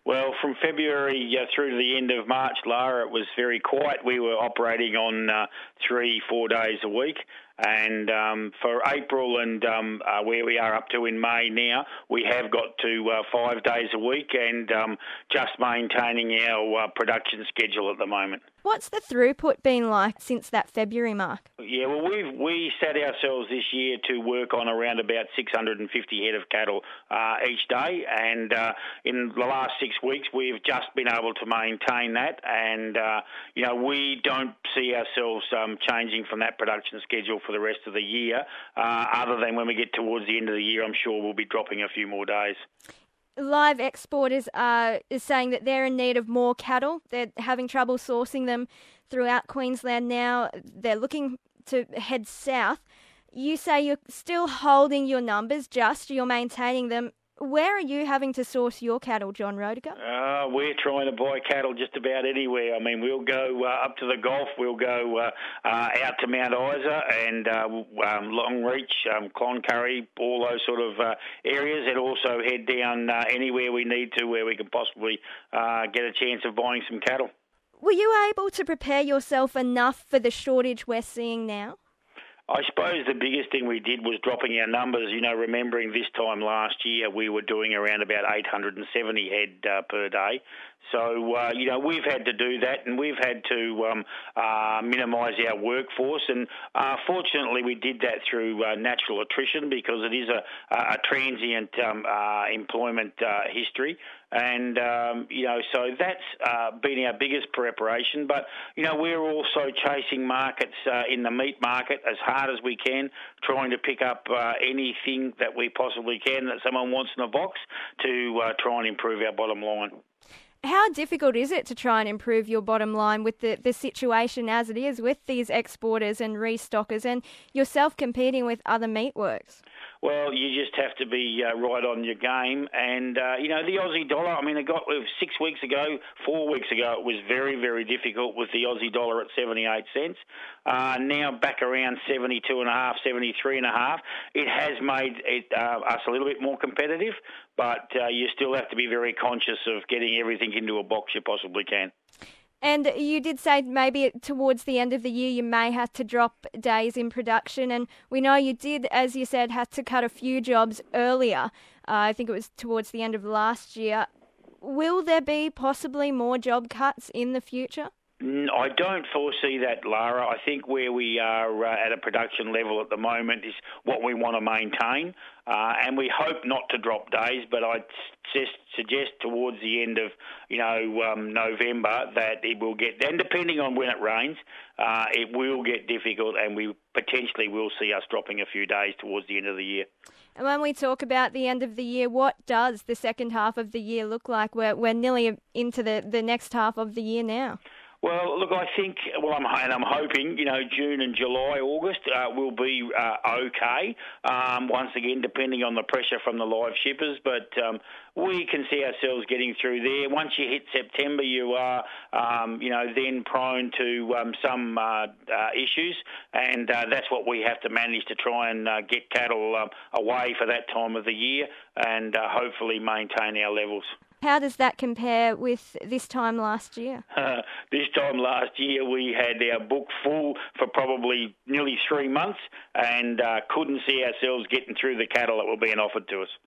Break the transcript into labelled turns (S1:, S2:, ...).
S1: Well, from February through to the end of March, Lara, it was very quiet. We were operating on 3-4 days a week. And for April and where we are up to in May now, we have got to 5 days a week and just maintaining our production schedule at the moment.
S2: What's the throughput been like since that February mark?
S1: Yeah, well, we set ourselves this year to work on around about 650 head of cattle each day, and in the last 6 weeks we've just been able to maintain that, and we don't see ourselves changing from that production schedule for the rest of the year, other than when we get towards the end of the year. I'm sure we'll be dropping a few more days.
S2: Live exporters is saying that they're in need of more cattle. They're having trouble sourcing them throughout Queensland now. They're looking to head south. You say you're still holding your numbers, you're maintaining them. Where are you having to source your cattle, John Roediger?
S1: We're trying to buy cattle just about anywhere. I mean, we'll go up to the Gulf, we'll go out to Mount Isa and Longreach, Cloncurry, all those sort of areas, and also head down anywhere we need to where we can possibly get a chance of buying some cattle.
S2: Were you able to prepare yourself enough for the shortage we're seeing now?
S1: I suppose the biggest thing we did was dropping our numbers. Remembering this time last year, we were doing around about 870 head per day. So, we've had to do that, and we've had to minimise our workforce. And fortunately, we did that through natural attrition, because it is a transient employment history. And, so that's been our biggest preparation. But, we're also chasing markets in the meat market as hard as we can, trying to pick up anything that we possibly can that someone wants in a box to try and improve our bottom line.
S2: How difficult is it to try and improve your bottom line with the situation as it is with these exporters and restockers and yourself competing with other meatworks?
S1: Well, you just have to be right on your game. And, the Aussie dollar, I mean, 6 weeks ago, 4 weeks ago, it was very, very difficult with the Aussie dollar at 78 cents. Now back around 72.5, 73.5. It has made us a little bit more competitive, but you still have to be very conscious of getting everything into a box you possibly can.
S2: And you did say maybe towards the end of the year you may have to drop days in production, and we know you did, as you said, had to cut a few jobs earlier. I think it was towards the end of last year. Will there be possibly more job cuts in the future?
S1: I don't foresee that, Lara. I think where we are at a production level at the moment is what we want to maintain, and we hope not to drop days, but I'd suggest towards the end of November that it will get, and depending on when it rains, it will get difficult, and we potentially will see us dropping a few days towards the end of the year.
S2: And when we talk about the end of the year, what does the second half of the year look like? We're nearly into the next half of the year now.
S1: Well, look, I think, I'm hoping, June and July, August will be okay, once again, depending on the pressure from the live shippers, but we can see ourselves getting through there. Once you hit September, you are, then prone to some issues, and that's what we have to manage to try and get cattle away for that time of the year and hopefully maintain our levels.
S2: How does that compare with this time last year?
S1: This time last year we had our book full for probably nearly 3 months and couldn't see ourselves getting through the cattle that were being offered to us.